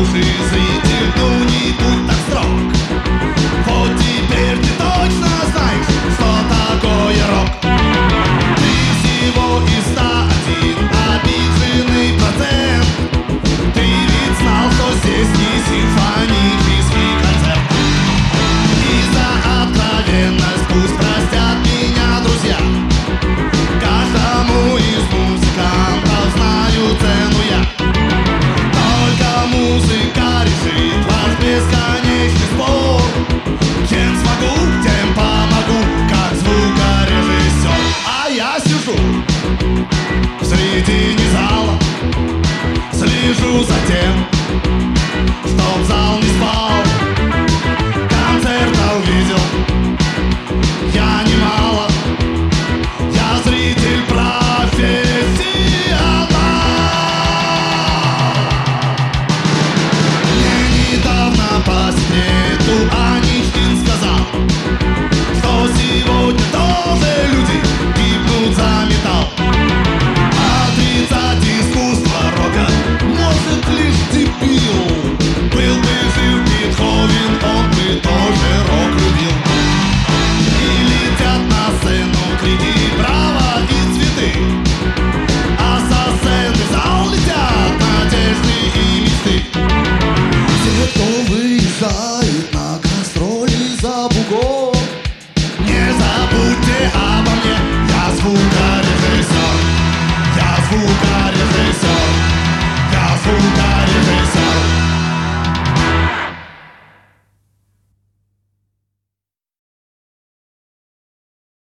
Слушай, зритель, ну не будь так строг. Вот теперь ты точно знаешь, что такое рок. Ты всего из 101 обиженный процент. Ты ведь знал, что здесь не симфонический концерт. И за откровенность пусть простят меня друзья. Каждому из музыкантов знаю цену я. Только музыка решит ваш бесконечный спор. Чем смогу, тем помогу, как звукорежиссер. А я сижу в середине зала, слежу за тем, чтоб зал не спал. Концертов видел я немало. Я зритель профессионал. Мне недавно по секрету Аничкин сказал, что сегодня тоже люди гибнут за металл. Отрицать искусство рока может лишь дебил. Был бы жив Бетховен, он бы тоже рок любил. И летят на сцену крики «Браво!» и цветы, а со сцены в зал летят надежды и мечты. Те, кто выезжает на гастроли за бугор, не забудьте обо мне, я звук.